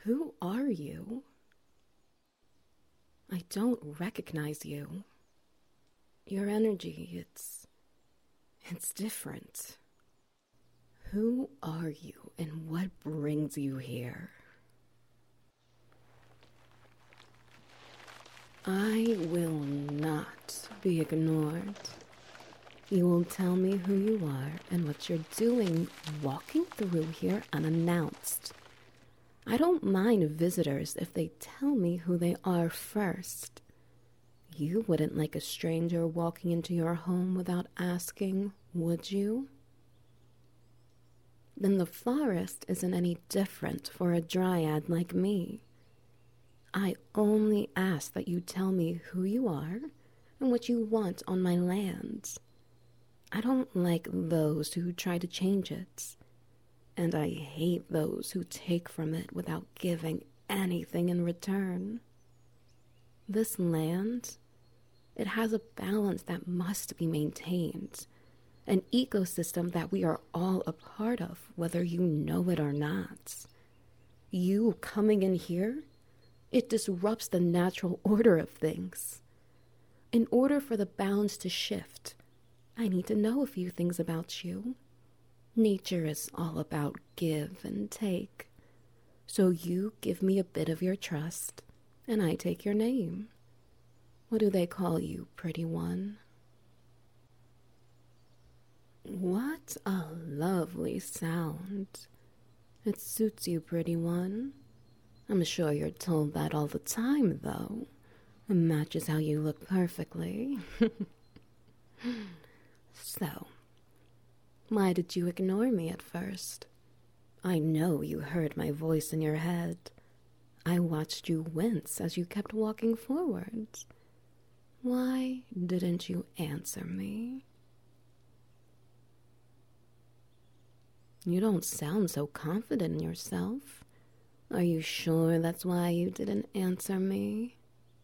Who are you? I don't recognize you. Your energy, it's different. Who are you and what brings you here? I will not be ignored. You will tell me who you are and what you're doing walking through here unannounced. I don't mind visitors if they tell me who they are first. You wouldn't like a stranger walking into your home without asking, would you? Then the forest isn't any different for a dryad like me. I only ask that you tell me who you are and what you want on my land. I don't like those who try to change it, and I hate those who take from it without giving anything in return. This land, it has a balance that must be maintained, an ecosystem that we are all a part of, whether you know it or not. You coming in here, it disrupts the natural order of things. In order for the balance to shift, I need to know a few things about you. Nature is all about give and take. So you give me a bit of your trust, and I take your name. What do they call you, pretty one? What a lovely sound. It suits you, pretty one. I'm sure you're told that all the time, though. It matches how you look perfectly. So, why did you ignore me at first? I know you heard my voice in your head. I watched you wince as you kept walking forwards. Why didn't you answer me? You don't sound so confident in yourself. Are you sure that's why you didn't answer me?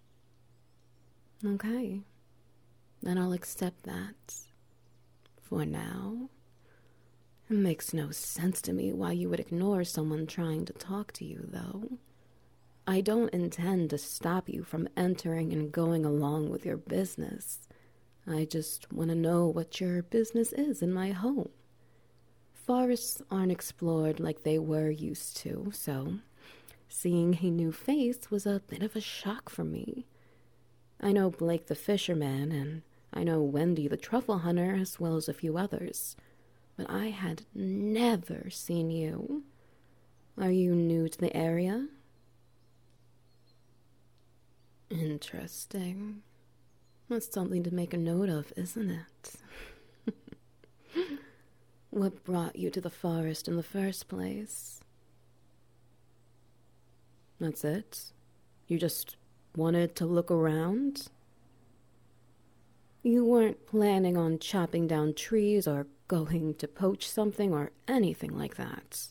Okay, then I'll accept that. For now. It makes no sense to me why you would ignore someone trying to talk to you, though. I don't intend to stop you from entering and going along with your business. I just want to know what your business is in my home. Forests aren't explored like they were used to, so seeing a new face was a bit of a shock for me. I know Blake the fisherman, and I know Wendy the truffle hunter, as well as a few others, but I had never seen you. Are you new to the area? Interesting. That's something to make a note of, isn't it? What brought you to the forest in the first place? That's it? You just wanted to look around? You weren't planning on chopping down trees or going to poach something or anything like that?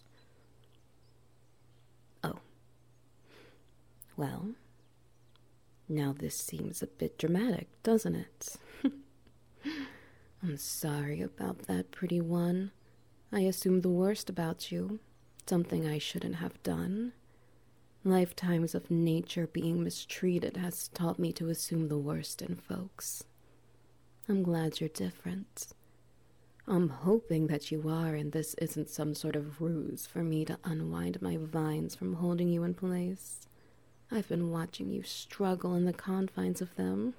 Oh. Well, now this seems a bit dramatic, doesn't it? I'm sorry about that, pretty one. I assumed the worst about you, something I shouldn't have done. Lifetimes of nature being mistreated has taught me to assume the worst in folks. I'm glad you're different. I'm hoping that you are, and this isn't some sort of ruse for me to unwind my vines from holding you in place. I've been watching you struggle in the confines of them.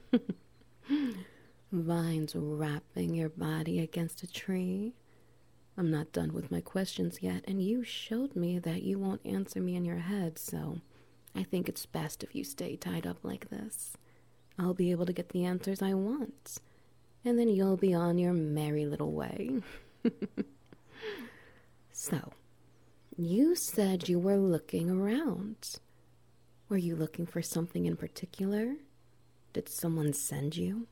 Vines wrapping your body against a tree. I'm not done with my questions yet, and you showed me that you won't answer me in your head, so I think it's best if you stay tied up like this. I'll be able to get the answers I want, and then you'll be on your merry little way. So, you said you were looking around. Were you looking for something in particular? Did someone send you?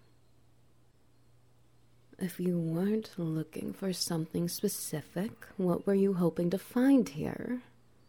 If you weren't looking for something specific, what were you hoping to find here?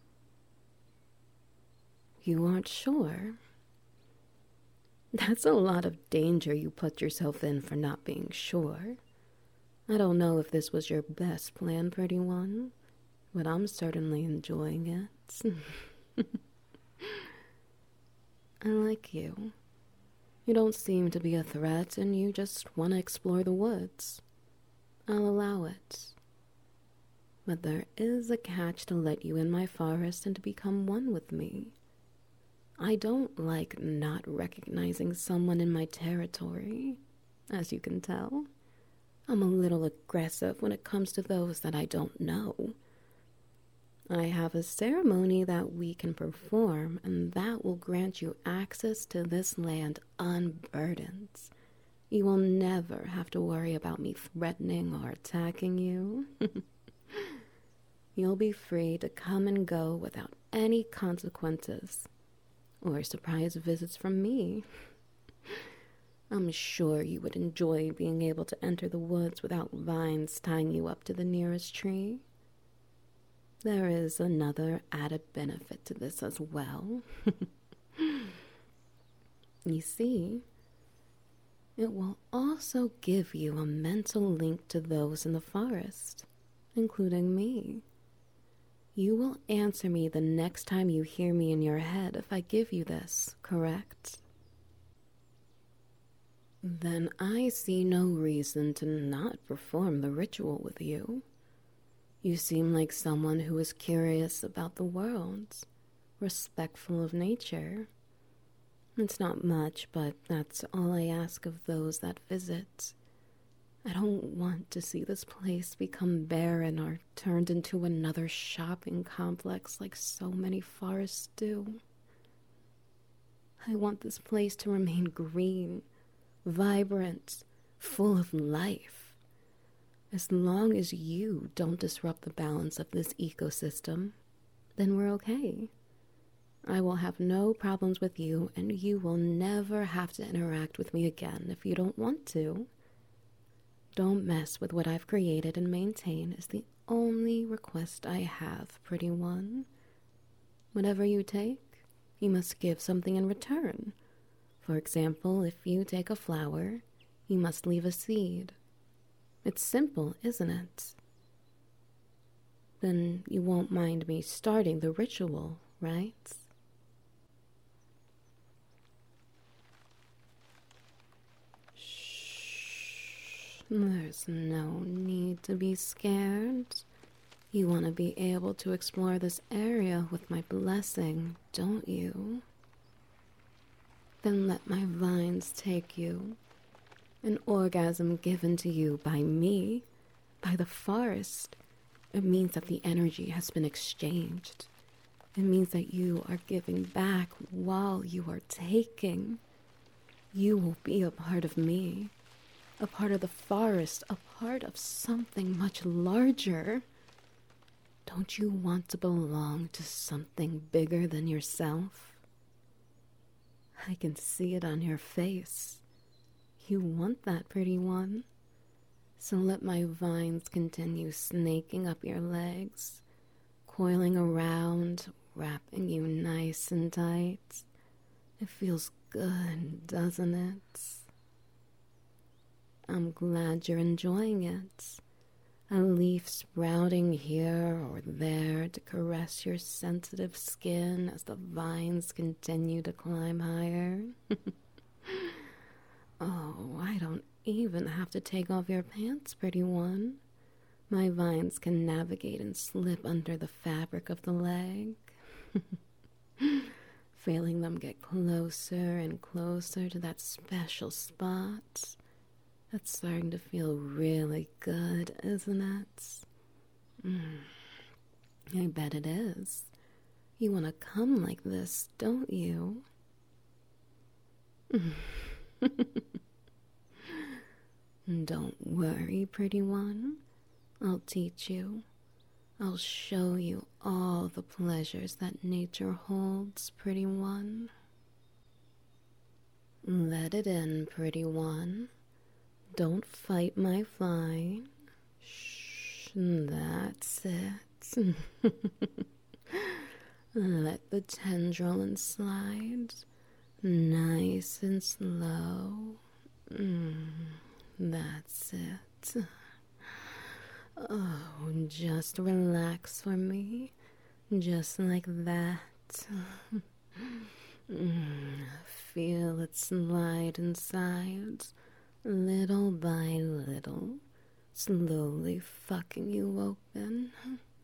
You aren't sure? That's a lot of danger you put yourself in for not being sure. I don't know if this was your best plan, pretty one, but I'm certainly enjoying it. I like you. You don't seem to be a threat, and you just want to explore the woods. I'll allow it. But there is a catch to let you in my forest and to become one with me. I don't like not recognizing someone in my territory, as you can tell. I'm a little aggressive when it comes to those that I don't know. I have a ceremony that we can perform, and that will grant you access to this land unburdened. You will never have to worry about me threatening or attacking you. You'll be free to come and go without any consequences or surprise visits from me. I'm sure you would enjoy being able to enter the woods without vines tying you up to the nearest tree. There is another added benefit to this as well. You see, it will also give you a mental link to those in the forest, including me. You will answer me the next time you hear me in your head if I give you this, correct? Then I see no reason to not perform the ritual with you. You seem like someone who is curious about the world, respectful of nature. It's not much, but that's all I ask of those that visit. I don't want to see this place become barren or turned into another shopping complex like so many forests do. I want this place to remain green, vibrant, full of life. As long as you don't disrupt the balance of this ecosystem, then we're okay. I will have no problems with you, and you will never have to interact with me again if you don't want to. Don't mess with what I've created and maintain is the only request I have, pretty one. Whatever you take, you must give something in return. For example, if you take a flower, you must leave a seed. It's simple, isn't it? Then you won't mind me starting the ritual, right? There's no need to be scared. You want to be able to explore this area with my blessing, don't you? Then let my vines take you. An orgasm given to you by me, by the forest. It means that the energy has been exchanged. It means that you are giving back while you are taking. You will be a part of me. A part of the forest, a part of something much larger. Don't you want to belong to something bigger than yourself? I can see it on your face. You want that, pretty one. So let my vines continue snaking up your legs, coiling around, wrapping you nice and tight. It feels good, doesn't it? I'm glad you're enjoying it. A leaf sprouting here or there to caress your sensitive skin as the vines continue to climb higher. Oh, I don't even have to take off your pants, pretty one. My vines can navigate and slip under the fabric of the leg. Feeling them get closer and closer to that special spot. That's starting to feel really good, isn't it? I bet it is. You want to come like this, don't you? Don't worry, pretty one. I'll teach you. I'll show you all the pleasures that nature holds, pretty one. Let it in, pretty one. Don't fight my vine. Shh, that's it. Let the tendril slide, nice and slow. That's it. Oh, just relax for me, just like that. Feel it slide inside, little by little, slowly fucking you open.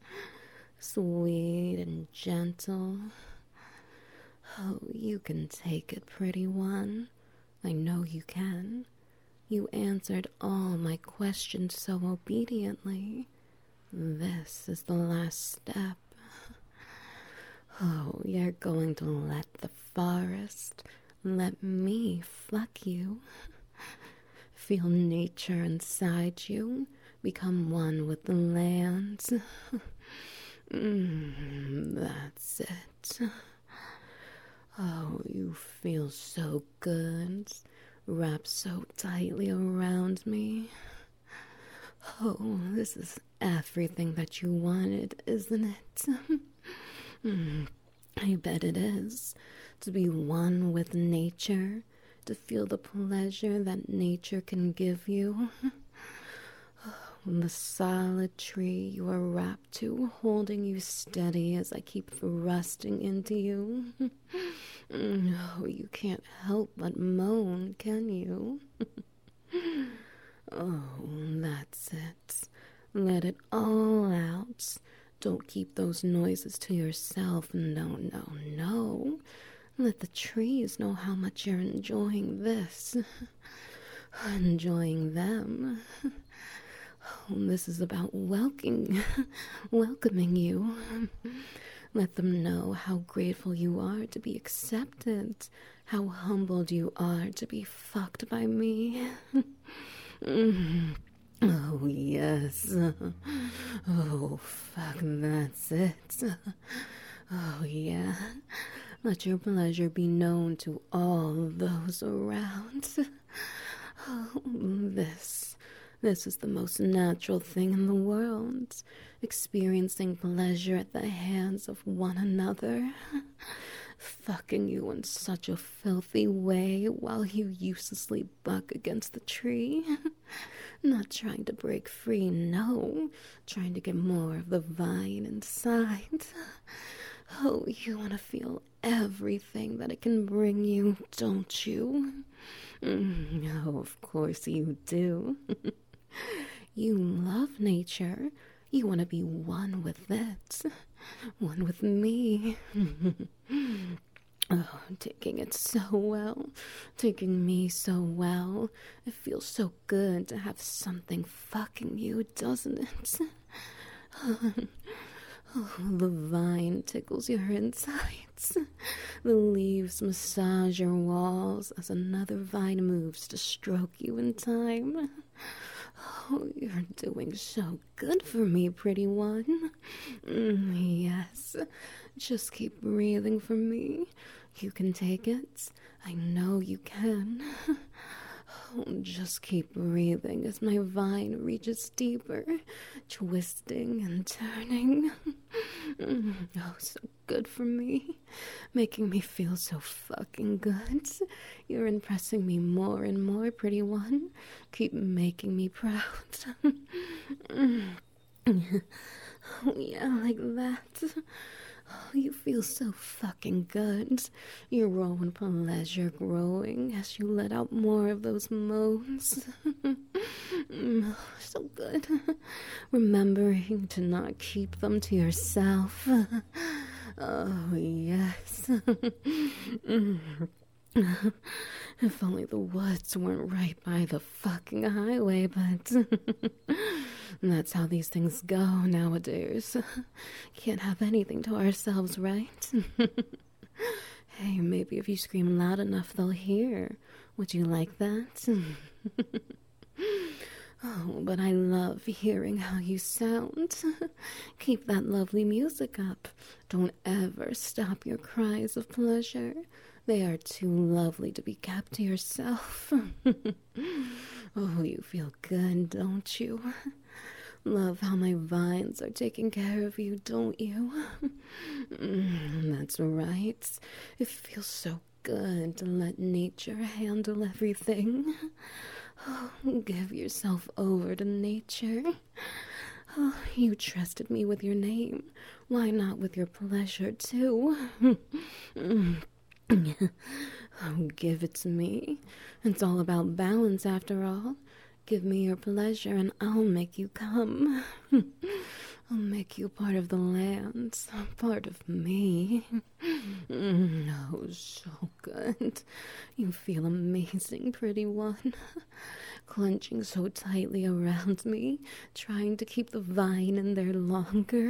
Sweet and gentle. Oh, you can take it, pretty one. I know you can. You answered all my questions so obediently. This is the last step. Oh, you're going to let the forest let me fuck you. Feel nature inside you, become one with the land. That's it. Oh, you feel so good, wrapped so tightly around me. Oh, this is everything that you wanted, isn't it? I bet it is. To be one with nature, to feel the pleasure that nature can give you. The solid tree you are wrapped to, holding you steady as I keep thrusting into you. Oh, you can't help but moan, can you? Oh, that's it. Let it all out. Don't keep those noises to yourself. No, no, no. Let the trees know how much you're enjoying this. Enjoying them. This is about welcoming you. Let them know how grateful you are to be accepted, how humbled you are to be fucked by me. Oh, yes. Oh, fuck, that's it. Oh, yeah. Let your pleasure be known to all those around. Oh, this is the most natural thing in the world. Experiencing pleasure at the hands of one another. Fucking you in such a filthy way while you uselessly buck against the tree. Not trying to break free, no. Trying to get more of the vine inside. Oh, you want to feel everything that it can bring you, don't you? Oh, of course you do. You love nature. You want to be one with it. One with me. Oh, taking it so well. Taking me so well. It feels so good to have something fucking you, doesn't it? Oh, the vine tickles your insides. The leaves massage your walls as another vine moves to stroke you in time. Oh, you're doing so good for me, pretty one. Yes, just keep breathing for me. You can take it. I know you can. Oh, just keep breathing as my vine reaches deeper, twisting and turning. Oh, so good for me. Making me feel so fucking good. You're impressing me more and more, pretty one. Keep making me proud. Oh, yeah, like that. Oh, you feel so fucking good. Your raw and pleasure growing as you let out more of those moans. So good. Remembering to not keep them to yourself. Oh, yes. If only the woods weren't right by the fucking highway, but that's how these things go nowadays. Can't have anything to ourselves, right? Hey, maybe if you scream loud enough, they'll hear. Would you like that? Oh, but I love hearing how you sound. Keep that lovely music up. Don't ever stop your cries of pleasure. They are too lovely to be kept to yourself. Oh, you feel good, don't you? Love how my vines are taking care of you, don't you? That's right. It feels so good to let nature handle everything. Oh, give yourself over to nature. Oh, you trusted me with your name. Why not with your pleasure, too? Oh, give it to me. It's all about balance, after all. Give me your pleasure and I'll make you come. I'll make you part of the land, part of me. Oh, so good. You feel amazing, pretty one. Clenching so tightly around me, trying to keep the vine in there longer.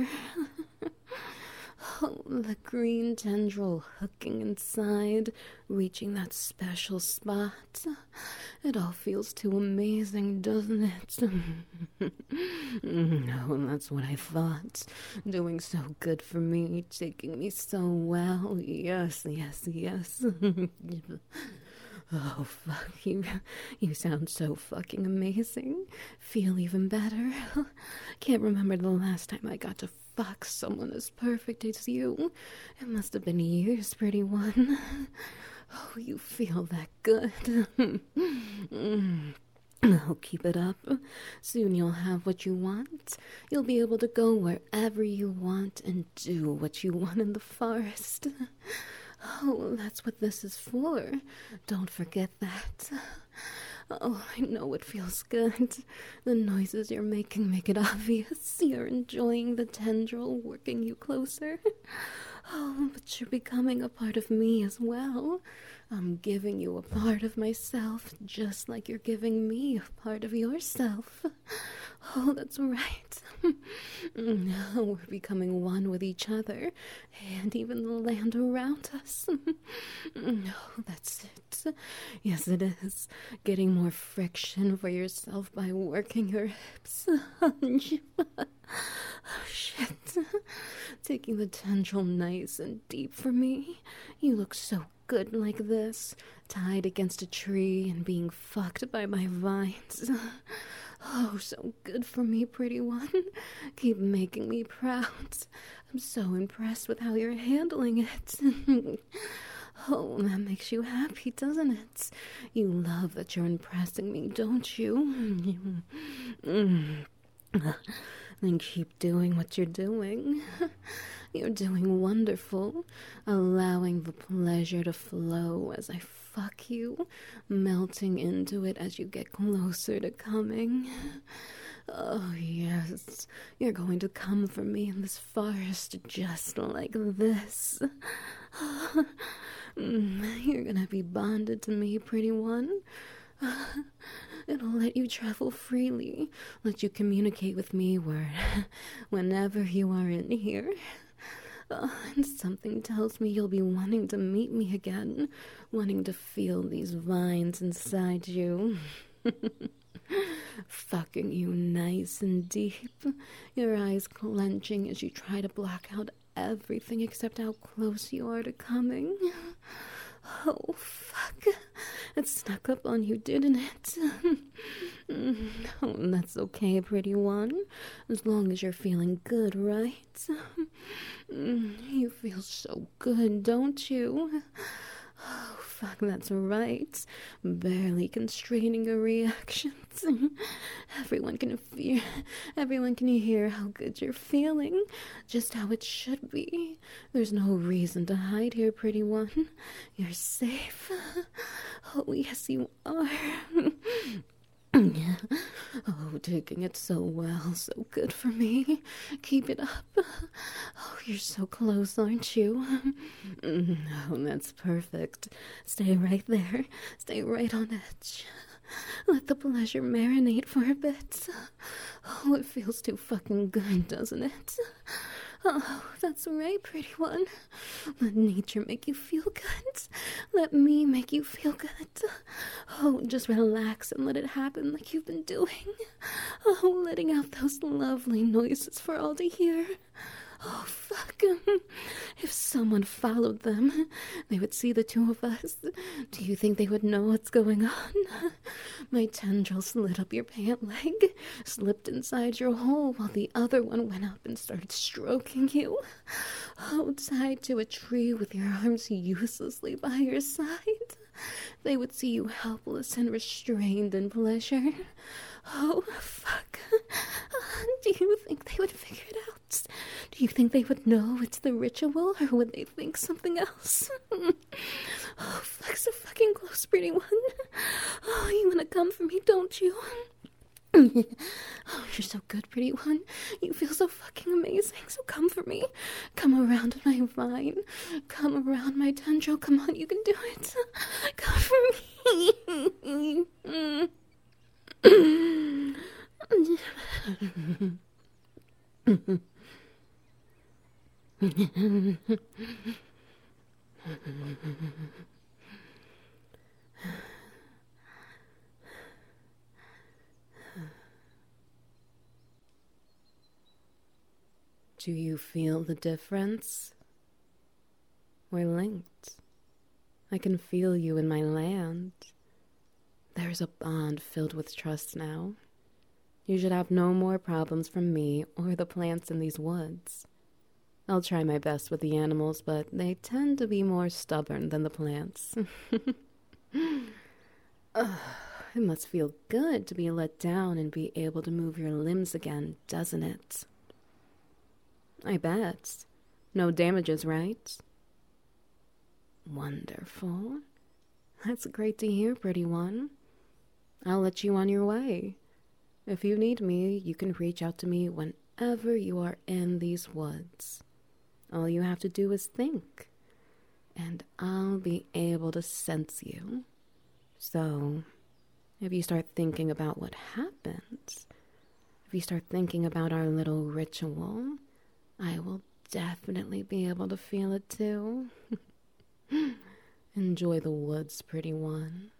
Oh, the green tendril hooking inside, reaching that special spot. It all feels too amazing, doesn't it? No, that's what I thought. Doing so good for me, taking me so well. Yes, yes, yes. Oh, fuck, you sound so fucking amazing. Feel even better. Can't remember the last time I got to fuck someone as perfect as you. It must have been years, pretty one. Oh, you feel that good. Oh, keep it up. Soon you'll have what you want. You'll be able to go wherever you want and do what you want in the forest. Oh, that's what this is for. Don't forget that. Oh, I know it feels good. The noises you're making make it obvious. You're enjoying the tendril working you closer. Oh, but you're becoming a part of me as well. I'm giving you a part of myself, just like you're giving me a part of yourself. Oh, that's right. Now we're becoming one with each other, and even the land around us. Oh, that's it. Yes, it is. Getting more friction for yourself by working your hips. Oh, shit. Taking the tendril nice and deep for me. You look so good like this, tied against a tree and being fucked by my vines. Oh, so good for me, pretty one. Keep making me proud. I'm so impressed with how you're handling it. Oh, that makes you happy, doesn't it? You love that you're impressing me, don't you? Then keep doing what you're doing. You're doing wonderful, allowing the pleasure to flow as I fuck you, melting into it as you get closer to coming. Oh, yes, you're going to come for me in this forest just like this. You're gonna be bonded to me, pretty one. It'll let you travel freely, let you communicate with me whenever you are in here. And something tells me you'll be wanting to meet me again, wanting to feel these vines inside you. Fucking you nice and deep, your eyes clenching as you try to block out everything except how close you are to coming. Oh, fuck. It snuck up on you, didn't it? Oh, that's okay, pretty one. As long as you're feeling good, right? You feel so good, don't you? Oh, fuck, that's right. Barely constraining your reactions. Everyone can hear how good you're feeling. Just how it should be. There's no reason to hide here, pretty one. You're safe. Oh, yes, you are. Oh, taking it so well, so good for me. Keep it up. Oh, you're so close, aren't you? Oh, that's perfect. Stay right there. Stay right on edge. Let the pleasure marinate for a bit. Oh, it feels too fucking good, doesn't it? Oh, that's right, pretty one. Let nature make you feel good. Let me make you feel good. Oh, just relax and let it happen like you've been doing. Oh, letting out those lovely noises for all to hear. Oh, fuck. If someone followed them, they would see the two of us. Do you think they would know what's going on? My tendril slid up your pant leg, slipped inside your hole while the other one went up and started stroking you. Oh, tied to a tree with your arms uselessly by your side. They would see you helpless and restrained in pleasure. Oh, fuck. Do you think they would figure it out? Do you think they would know it's the ritual, or would they think something else? Oh, fuck, so fucking close, pretty one. Oh, you wanna come for me, don't you? Oh, you're so good, pretty one. You feel so fucking amazing, so come for me. Come around my vine. Come around my tendril. Come on, you can do it. Come for me. Do you feel the difference? We're linked. I can feel you in my land. There's a bond filled with trust now. You should have no more problems from me or the plants in these woods. I'll try my best with the animals, but they tend to be more stubborn than the plants. It must feel good to be let down and be able to move your limbs again, doesn't it? I bet. No damages, right? Wonderful. That's great to hear, pretty one. I'll let you on your way. If you need me, you can reach out to me whenever you are in these woods. All you have to do is think, and I'll be able to sense you. So, if you start thinking about what happened, if you start thinking about our little ritual, I will definitely be able to feel it too. Enjoy the woods, pretty one.